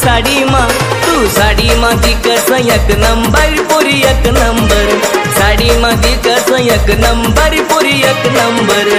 साडी मा तू साडी मा दिकस एक नंबर पुरी एक नंबर साडी मा दिकस एक नंबर पुरी एक नंबर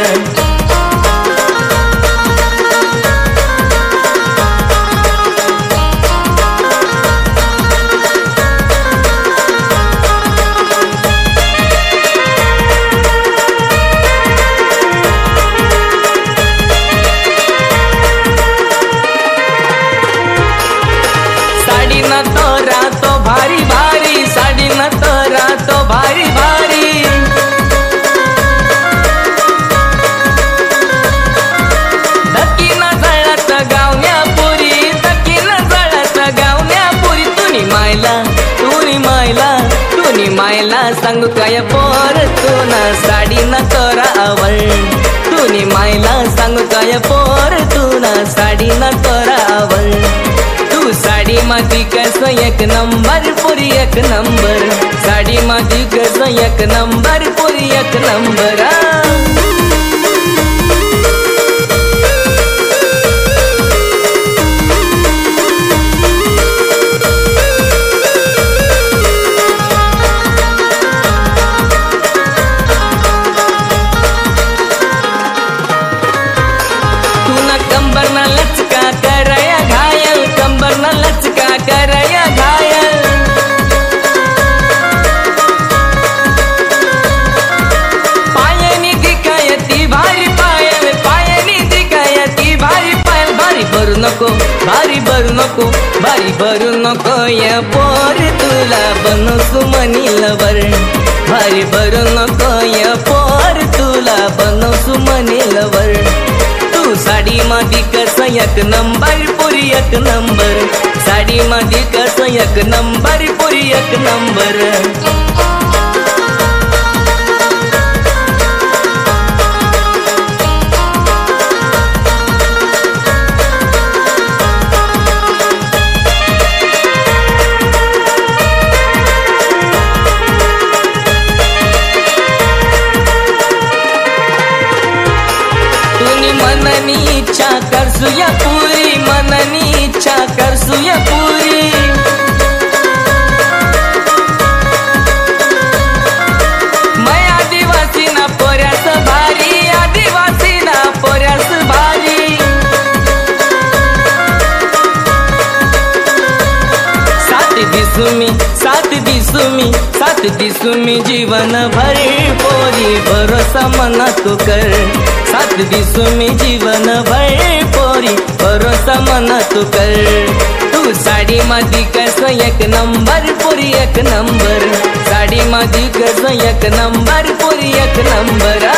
तो भारी भारी साडी न तो भारी भारी दकीन जळत गावण्या पुरी दकीन जळत गावण्या पुरी तुनी मायला सांगू काय पोर तुना साडी न तोरा आवड तुनी मायला सांगू काय पोर तुना साडी न तोरा आवड साडी मादी कस एक नंबर पुरी एक नंबर साडी मादी कस एक नंबर पुरी एक नंबर तू ना कंबर ना लचका करया घायल कंबर ना लचका करया घायल पायनी दिखायती भारी पायल पायनी दिखायती भारी पायल भारी भरू नको या पोर तुला बनसु मनी लवर भारी भरू नको या पोर तुला बनसु मनी लवर तू साडी मादी कस एक नंबर पुरी एक नंबर साडी मादी कस एक नंबर पुरी एक नंबर मननी इच्छा करसुया पूरी मननी इच्छा करसुया पूरी मैं आदिवासी ना पोऱ्यास भारी आदिवासी ना पोऱ्यास भारी साथ दिसुमी जीवन भरी पोरी भरोसा मना तू कर साथ दिसुमी जीवन भरी पोरी भरोसा मना तू कर तू साडी मादी कस एक नंबर पुरी एक नंबर साडी मादी कस एक नंबर पुरी एक नंबर